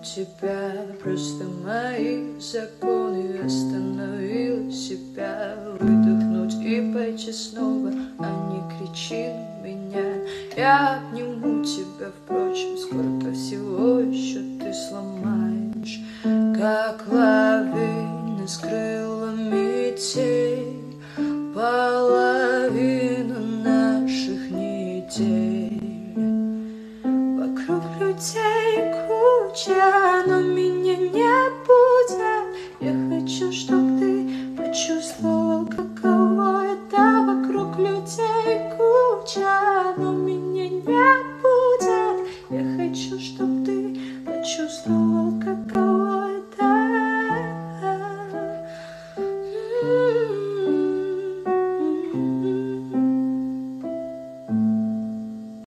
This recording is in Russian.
тебя. Просто мои законы. Остановила себя. Выдохнуть и пойти снова, а не кричи на меня. Я обниму тебя, впрочем, сколько всего еще ты сломаешь. Как лавина скрыла метель половину наших недель. Вокруг людей куча, но меня нет.